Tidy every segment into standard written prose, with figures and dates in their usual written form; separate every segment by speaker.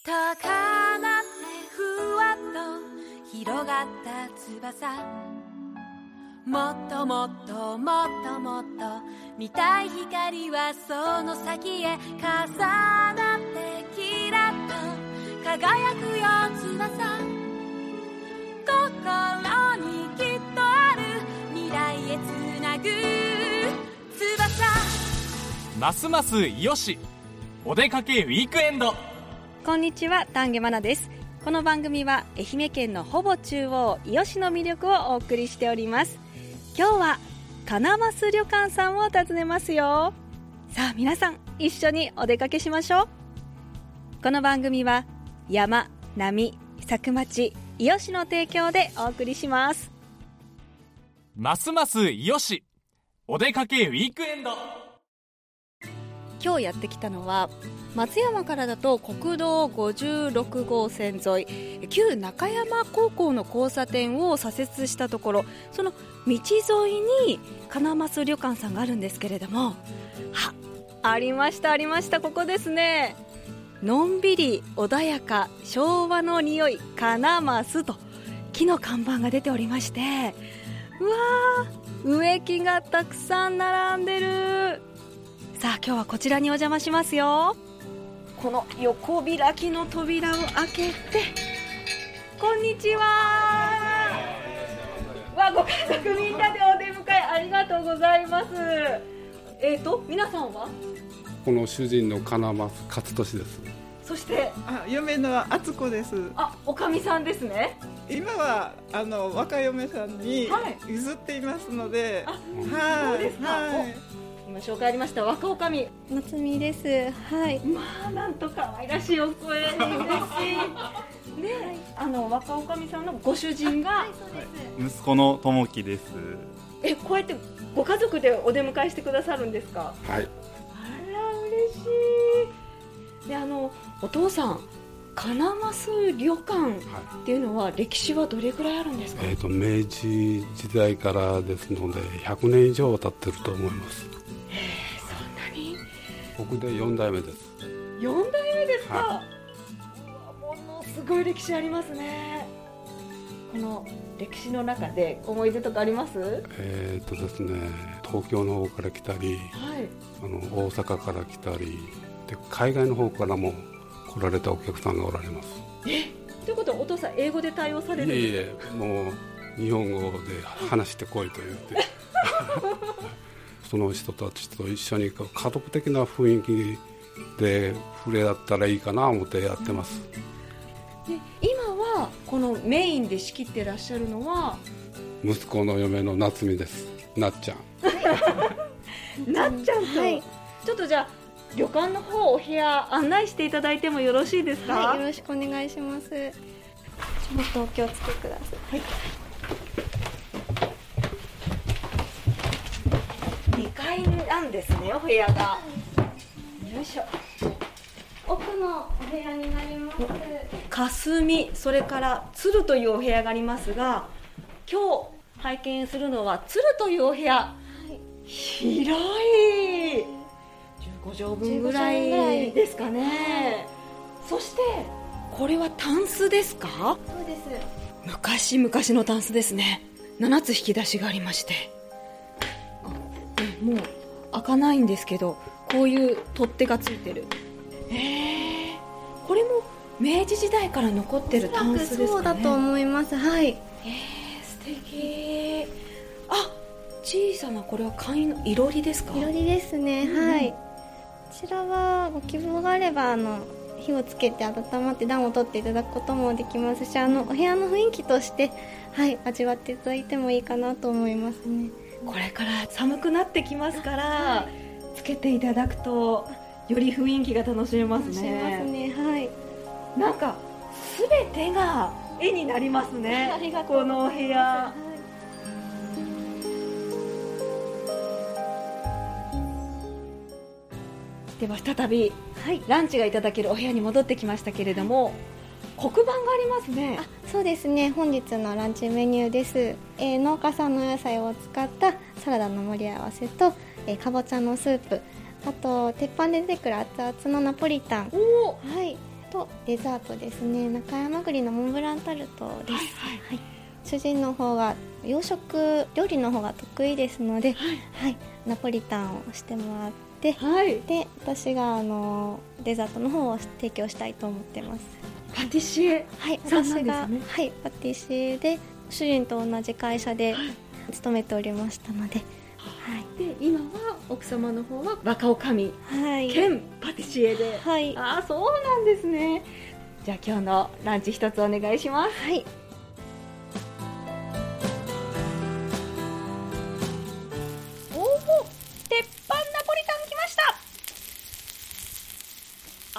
Speaker 1: 高鳴ってふわっと広がった翼、もっともっともっともっと見たい光はその先へ重なってキラッと輝くよ翼、心にきっとある未来へつなぐ翼。
Speaker 2: ますます伊予市お出かけウィークエンド。
Speaker 3: こんにちは、丹下真奈です。この番組は愛媛県のほぼ中央伊予市の魅力をお送りしております。今日は金増旅館さんを訪ねますよ。さあ皆さん一緒にお出かけしましょう。この番組は山、波、佐久町、伊予市の提供でお送りします。
Speaker 2: ますます伊予市お出かけウィークエンド。
Speaker 3: 今日やってきたのは松山からだと国道56号線沿い、旧中山高校の交差点を左折したところ、その道沿いに金増旅館さんがあるんですけれども、ありましたありました、ここですね。のんびり穏やか昭和の匂い金増と木の看板が出ておりまして、うわー、植木がたくさん並んでる。さあ今日はこちらにお邪魔しますよ。この横開きの扉を開けて、こんにちは。ご家族みんなでお出迎えありがとうございます。皆さんは？
Speaker 4: この主人の金増勝利です。
Speaker 3: そして
Speaker 5: 嫁の敦子です。
Speaker 3: おかみさんですね。
Speaker 5: 今は若嫁さんに譲っていますので、
Speaker 3: そうですか。今紹介ありました若おかみ
Speaker 6: 夏美です。はい。
Speaker 3: なんと可愛らしいお声に嬉しい。ね、若おかみさんのご主人が、
Speaker 6: そうです。
Speaker 7: 息子の智樹です。
Speaker 3: こうやってご家族でお出迎えしてくださるんですか？
Speaker 4: はい。
Speaker 3: あら嬉しい。でお父さん、金増旅館っていうのは歴史はどれくらいあるんですか？
Speaker 4: 明治時代からですので100年以上経ってると思います。
Speaker 3: そんなに？
Speaker 4: 僕で4代目です。
Speaker 3: 4代目ですか？ものすごい歴史ありますね。この歴史の中で思い出とかあります？
Speaker 4: ですね、東京の方から来たり、大阪から来たりで、海外の方からも来られたお客さんがおられます。
Speaker 3: ということはお父さん英語で対応されるんですか？
Speaker 4: いえ、もう日本語で話してこいと言ってその人たちと一緒に家族的な雰囲気で触れ合ったらいいかなと思ってやってます。
Speaker 3: で今はこのメインで仕切ってらっしゃるのは
Speaker 4: 息子の嫁の夏美です。なっちゃん
Speaker 3: なっちゃんと、ちょっとじゃあ旅館の方お部屋案内していただいてもよろしいですか？
Speaker 6: はい、よろしくお願いします。ちょっとお気をつけください。
Speaker 3: 2階なんですね、お部屋が。よいしょ。
Speaker 6: 奥のお部屋になります。
Speaker 3: 霞、それから鶴というお部屋がありますが、今日拝見するのは鶴というお部屋、広い15畳分ぐらいですかね。そしてこれはタンスですか？
Speaker 6: そうです。
Speaker 3: 昔々のタンスですね。7つ引き出しがありまして、もう開かないんですけど、こういう取っ手がついてる。これも明治時代から残ってるタンスですかね？
Speaker 6: そうだと思います。はい。
Speaker 3: 素敵。小さな、これは簡易のいろりですか？
Speaker 6: いろりですね。はい。こちらはご希望があれば火をつけて温まって暖を取っていただくこともできますし、お部屋の雰囲気として味わっていただいてもいいかなと思いますね。
Speaker 3: これから寒くなってきますから、つけていただくとより雰囲気が楽しめますね。
Speaker 6: 楽しめますね。はい。
Speaker 3: なんか全てが絵になりますね。このお部屋。では再び、ランチがいただけるお部屋に戻ってきましたけれども、黒板がありますね。
Speaker 6: そうですね、本日のランチメニューです。農家産の野菜を使ったサラダの盛り合わせと、かぼちゃのスープ、あと鉄板で出てくる熱々のナポリタン、 とデザートですね。中山栗のモンブランタルトです。はい、主人の方が洋食料理の方が得意ですので、はい、ナポリタンをしてもらって、で私がデザートの方を提供したいと思ってます。
Speaker 3: パティシエさんなんですね。
Speaker 6: 私が、はい、パティシエで主人と同じ会社で勤めておりましたので、
Speaker 3: で今は奥様の方は若女将、
Speaker 6: はい、
Speaker 3: 兼パティシエで、
Speaker 6: はい、
Speaker 3: ああそうなんですね。じゃあ今日のランチ一つお願いします。
Speaker 6: はい、
Speaker 3: おお、鉄板ナポリタン来ました。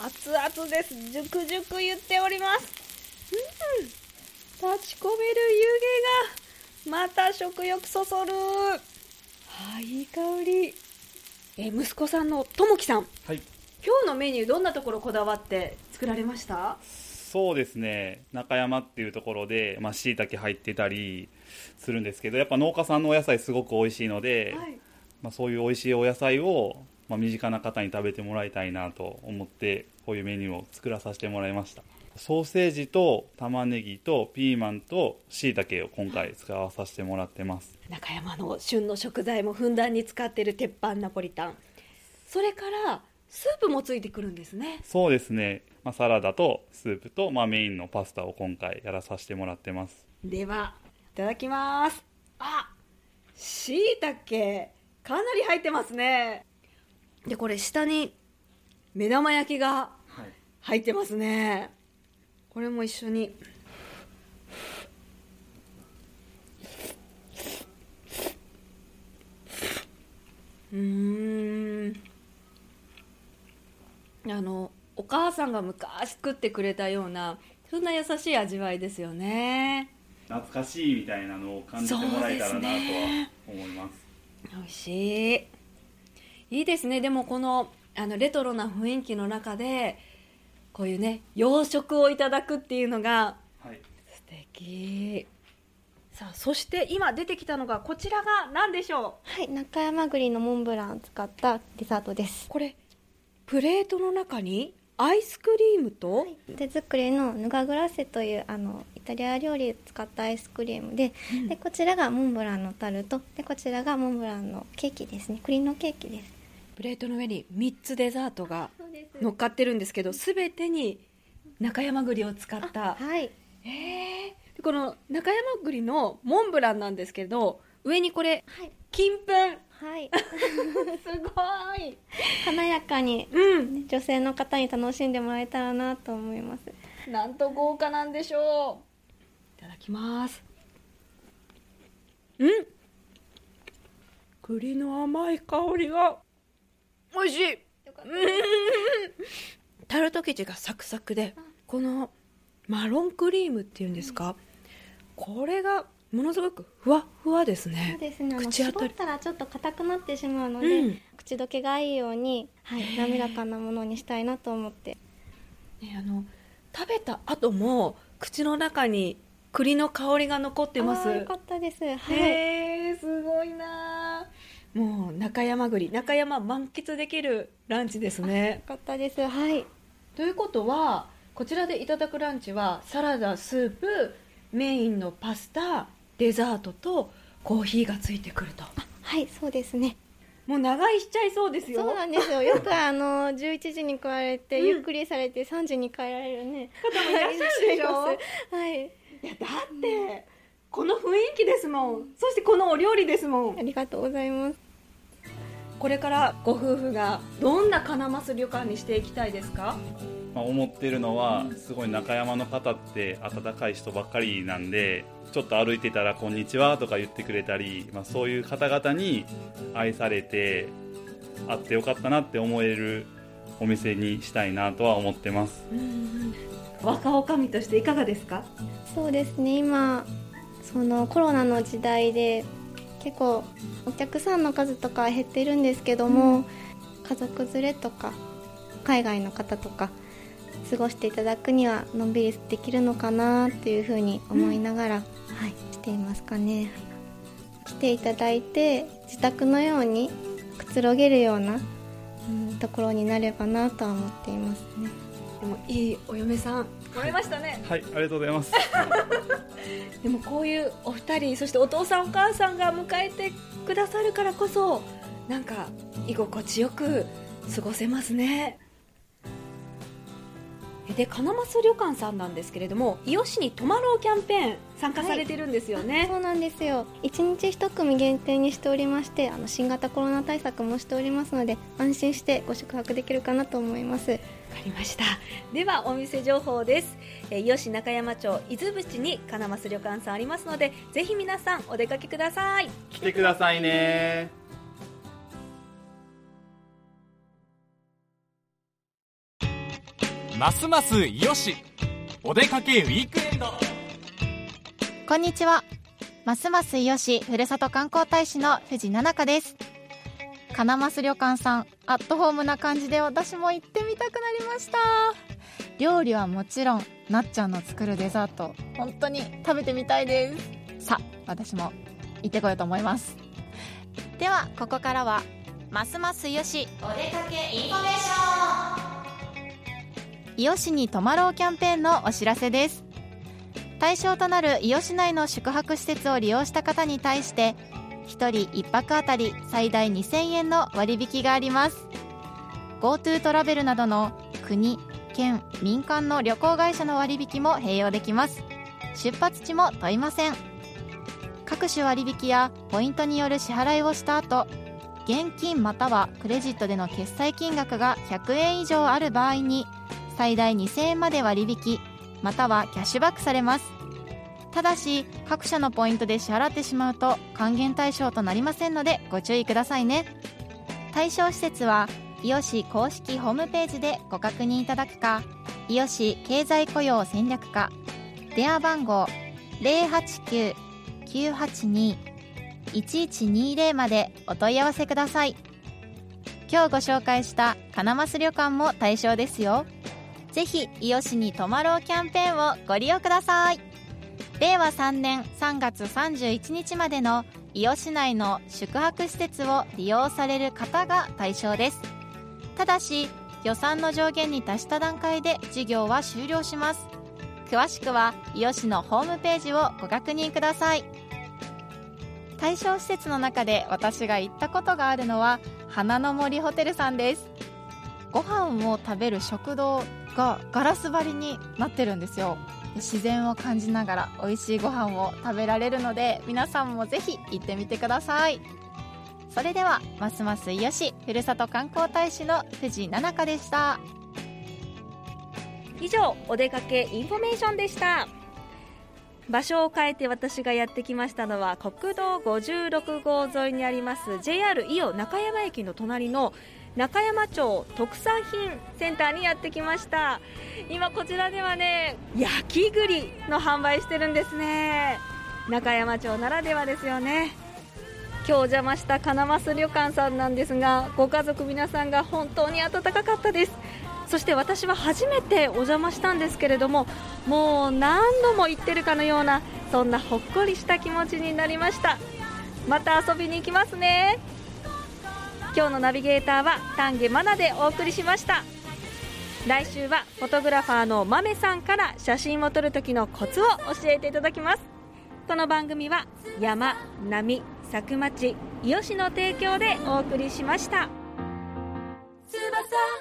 Speaker 3: 熱々です。ジュクジュク言っております。立ち込める湯気がまた食欲そそる。いい香り。息子さんのともきさん、
Speaker 7: はい、
Speaker 3: 今日のメニューどんなところこだわって作られました？
Speaker 7: そうですね、中山っていうところで椎茸入ってたりするんですけど、やっぱ農家さんのお野菜すごく美味しいので、そういう美味しいお野菜を身近な方に食べてもらいたいなと思ってこういうメニューを作らさせてもらいました。ソーセージと玉ねぎとピーマンと椎茸を今回使わさせてもらってます。
Speaker 3: 中山の旬の食材もふんだんに使っている鉄板ナポリタン、それからスープもついてくるんですね。
Speaker 7: そうですね、サラダとスープと、メインのパスタを今回やらさせてもらってます。
Speaker 3: ではいただきます。椎茸かなり入ってますね。でこれ下に目玉焼きが入ってますね。これも一緒に。お母さんが昔作ってくれたようなそんな優しい味わいですよね。
Speaker 7: 懐かしいみたいなのを感じてもらえたらなとは思います。
Speaker 3: 美味しい。いいですね。でもこのレトロな雰囲気の中でこういうね洋食をいただくっていうのが素敵。さあそして今出てきたのがこちらが何でしょう？
Speaker 6: はい、中山栗のモンブランを使ったデザートです。
Speaker 3: これプレートの中にアイスクリームと、
Speaker 6: 手作りのヌガグラッセというイタリア料理を使ったアイスクリームで、でこちらがモンブランのタルトで、こちらがモンブランのケーキですね。栗のケーキです。
Speaker 3: プレートの上に3つデザートが乗っかってるんですけど、全てに中山栗を使った。
Speaker 6: はい。
Speaker 3: でこの中山栗のモンブランなんですけど、上にこれ、金粉、
Speaker 6: はい、
Speaker 3: すごい
Speaker 6: 華やかに、女性の方に楽しんでもらえたらなと思います。
Speaker 3: なんと豪華なんでしょう。いただきます。栗の甘い香りが美味しい。タルト生地がサクサクで、このマロンクリームっていうんですか、これがものすごくふわふわですね。
Speaker 6: そうですね。
Speaker 3: 口当たり
Speaker 6: 絞ったらちょっと硬くなってしまうので、口どけがいいように、滑らかなものにしたいなと思って、
Speaker 3: 食べた後も口の中に栗の香りが残ってます。
Speaker 6: よかったです。
Speaker 3: すごいな。もう中山栗、中山満喫できるランチですね。
Speaker 6: よかったです。
Speaker 3: ということはこちらでいただくランチはサラダ、スープ、メインのパスタ、デザートとコーヒーがついてくると。
Speaker 6: はい、そうですね。
Speaker 3: もう長居しちゃいそうですよ。
Speaker 6: そうなんですよ。よく11時に来られて、ゆっくりされて3時に帰られるね
Speaker 3: 方もいらっしゃるでしょ。
Speaker 6: はい。
Speaker 3: いやだってこの雰囲気ですもん。そしてこのお料理ですもん。
Speaker 6: ありがとうございます。
Speaker 3: これからご夫婦がどんな金増旅館にしていきたいですか？
Speaker 7: 思ってるのは、すごい中山の方って温かい人ばっかりなんで、ちょっと歩いてたらこんにちはとか言ってくれたり、そういう方々に愛されてあってよかったなって思えるお店にしたいなとは思ってます。
Speaker 3: 若女将としていかがですか？
Speaker 6: そうですね、今そのコロナの時代で結構お客さんの数とかは減ってるんですけども、家族連れとか海外の方とか過ごしていただくにはのんびりできるのかなっていうふうに思いながら、していますかね。来ていただいて自宅のようにくつろげるような、ところになればなとは思っていますね。
Speaker 3: でもいいお嫁さんもらいましたね。
Speaker 7: はい、ありがとうございます。
Speaker 3: でもこういうお二人、そしてお父さんお母さんが迎えてくださるからこそ、なんか居心地よく過ごせますね。で、金増旅館さんなんですけれども、伊予市に泊まろうキャンペーン参加されてるんですよね。
Speaker 6: そうなんですよ。1日1組限定にしておりまして、新型コロナ対策もしておりますので、安心してご宿泊できるかなと思います。
Speaker 3: わかりました。ではお店情報です。伊予市中山町伊豆淵に金増旅館さんありますので、ぜひ皆さんお出かけください。
Speaker 7: 来てくださいね。
Speaker 2: ますます伊予市お出かけウィークエンド。
Speaker 8: こんにちは。ますます伊予市ふるさと観光大使の藤奈々香です。金増旅館さん、アットホームな感じで私も行ってみたくなりました。料理はもちろん、なっちゃんの作るデザート、本当に食べてみたいです。さあ、私も行ってこようと思います。ではここからはますます伊予市お出かけインフォメーション。伊予市に泊まろうキャンペーンのお知らせです。対象となる伊予市内の宿泊施設を利用した方に対して1人1泊あたり最大2000円の割引があります。 GoTo トラベルなどの国、県、民間の旅行会社の割引も併用できます。出発地も問いません。各種割引やポイントによる支払いをした後、現金またはクレジットでの決済金額が100円以上ある場合に最大2000円まで割引またはキャッシュバックされます。ただし各社のポイントで支払ってしまうと還元対象となりませんのでご注意くださいね。対象施設は伊予市公式ホームページでご確認いただくか、伊予市経済雇用戦略課電話番号 089-982-1120 までお問い合わせください。今日ご紹介した金増旅館も対象ですよ。ぜひ伊予市に泊まろうキャンペーンをご利用ください。令和3年3月31日までの伊予市内の宿泊施設を利用される方が対象です。ただし予算の上限に達した段階で事業は終了します。詳しくは伊予市のホームページをご確認ください。対象施設の中で私が行ったことがあるのは花の森ホテルさんです。ご飯を食べる食堂がガラス張りになってるんですよ。自然を感じながら美味しいご飯を食べられるので、皆さんもぜひ行ってみてください。それではますます伊予市ふるさと観光大使の藤奈々香でした。
Speaker 3: 以上、お出かけインフォメーションでした。場所を変えて私がやってきましたのは国道56号沿いにあります JR 伊予中山駅の隣の中山町特産品センターにやってきました。今こちらではね、焼き栗の販売してるんですね。中山町ならではですよね。今日お邪魔した金増旅館さんなんですが、ご家族皆さんが本当に温かかったです。そして私は初めてお邪魔したんですけれども、もう何度も行ってるかのような、そんなほっこりした気持ちになりました。また遊びに行きますね。今日のナビゲーターは丹下真奈でお送りしました。来週はフォトグラファーのまめさんから写真を撮る時のコツを教えていただきます。この番組は山、波、佐久町、伊予市の提供でお送りしました。翼